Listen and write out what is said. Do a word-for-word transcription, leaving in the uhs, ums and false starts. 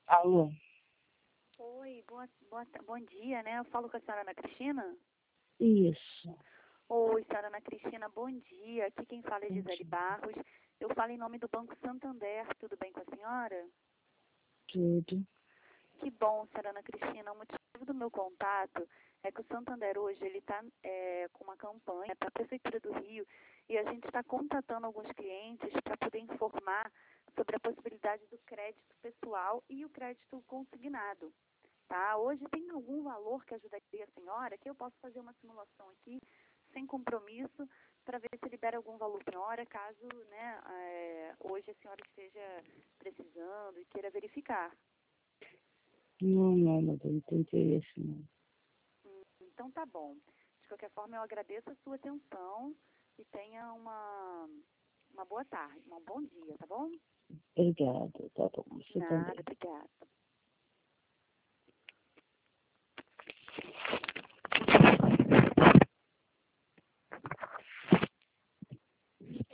Alô? Oi, boa, boa, ta- bom dia, né? Eu falo com a senhora Ana Cristina. Isso. Oi, senhora Ana Cristina, bom dia. Aqui quem fala é Gisele Entendi. Barros. Eu falo em nome do Banco Santander. Tudo bem com a senhora? Tudo. Que bom, senhora Ana Cristina. O motivo do meu contato é que o Santander hoje ele está com uma campanha para a Prefeitura do Rio e a gente está contatando alguns clientes para poder informar sobre a possibilidade do crédito pessoal e o crédito consignado. Tá? Hoje tem algum valor que ajudaria a senhora, que eu posso fazer uma simulação aqui, sem compromisso, para ver se libera algum valor para a senhora, caso né, é, hoje a senhora esteja precisando e queira verificar. Não, não, não tem interesse, não. Hum, então tá bom. De qualquer forma, eu agradeço a sua atenção e tenha uma, uma boa tarde, um bom dia, tá bom? Obrigada, tá bom. Você Nada, também. obrigada.